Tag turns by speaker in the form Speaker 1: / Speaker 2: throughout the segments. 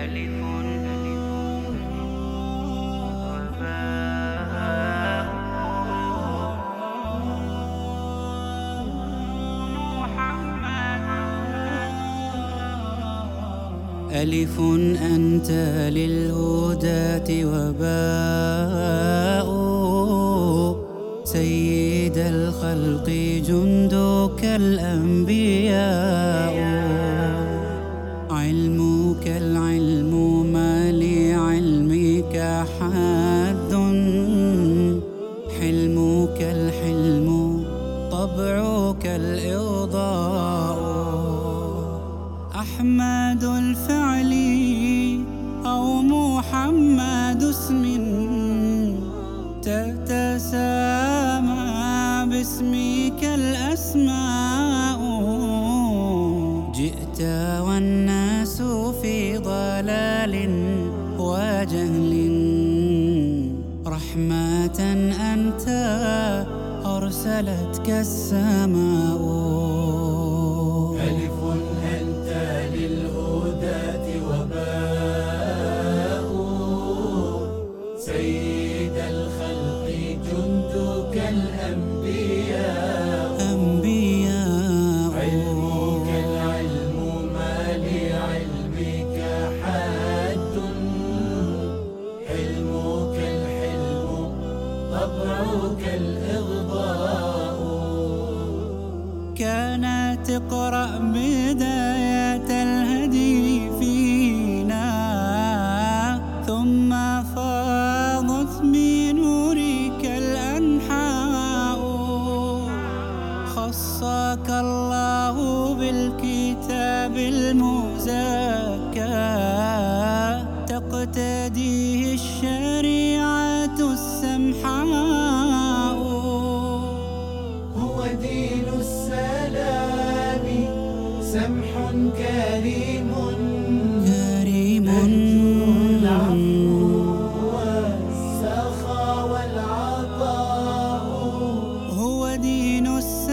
Speaker 1: ألف ألف أنت للهداة وباء سيد الخلق جندك الأنبياء علمك العلم ما لعلمك حد حلمك الحلم طبعك الإرضاء أحمد الفعل أو محمد اسم تتسامى باسمك الأسماء جئت والناس في ضلال وجهل رحمة أنت أرسلتك السماء
Speaker 2: ألف أنت للهداة وباء سيد الخلق جندك الأنبياء علمك العلم ما لعلمك حد حلمك الحلم طبعك الإغضاء
Speaker 1: كانت تقرأ بداية الهدي فينا ثم فاضت بنورك الأنحاء خصك الله بالكتاب المزكى تقتديه الشريعة السمحاء
Speaker 2: هو دين السلام سمح كريم نهجه العفو والسخاء والعطاء
Speaker 1: هو دين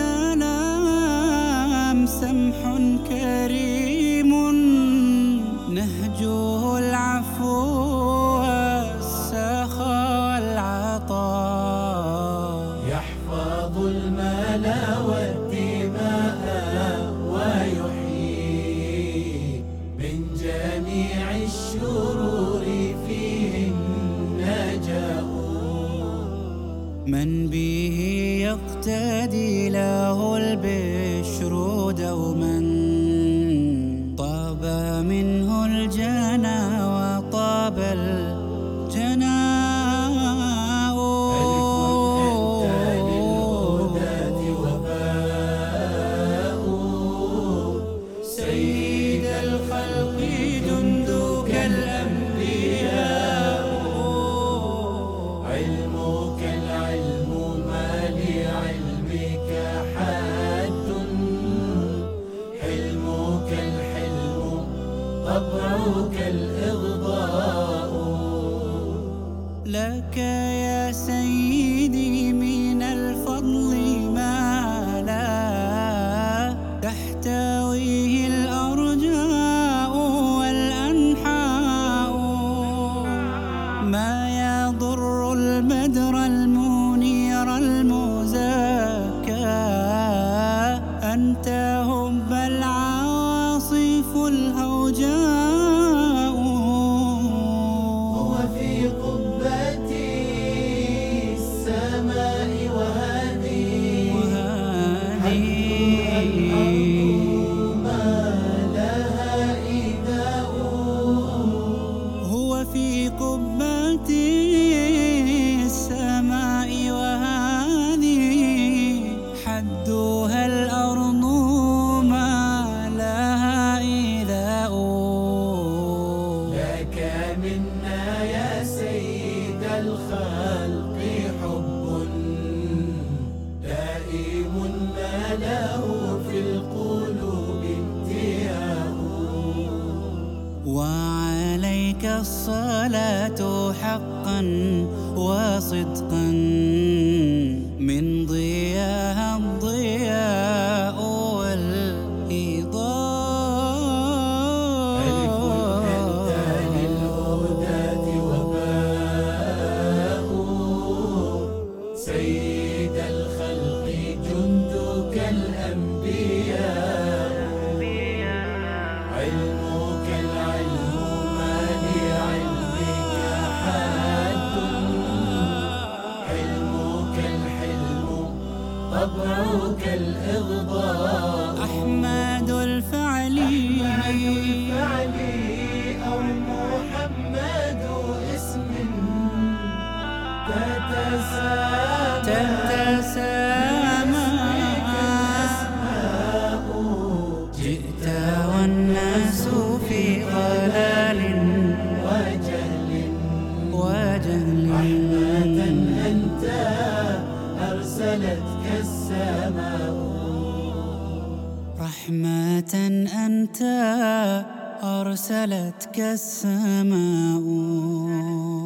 Speaker 1: السلام سمح كريم نهجه العفو والسخاء والعطاء
Speaker 2: يحفظ المال والدماء ويحيي من جميع الشرور فيه النجاء
Speaker 1: من به يقتدي له البشر دوما طاب منه الجنى وطاب الجناء سيد الخلق جندك الأنبياء
Speaker 2: علمك العلم ما لعلمك حد حلمك الحلم طبعك الإغضاء
Speaker 1: لك يا سيدي من الفضل ما لا تحتويه الأرجاء والأنحاء ما يضر البدر المنير المزكى أنت هب العاصف الهوجاء
Speaker 2: هو في قبة السماء وهذه ما لها إيذاء
Speaker 1: هو في قبة السماء وهذه حدها الأرض ما لها إيذاء
Speaker 2: لك منا يا سيد الخلق حب دائم ما له في القلوب انتهاء
Speaker 1: وعليك الصلاة حقا وصدقا من ضياها الضياء والإضاءة
Speaker 2: كالإغضاء.
Speaker 1: أحمد الفعل
Speaker 2: أو محمد اسم
Speaker 1: تتسامى جئت والناس في ضلال وجهل
Speaker 2: رحمة أنت أرسلتك السماء.
Speaker 1: رحمة أنت أرسلتك السماء.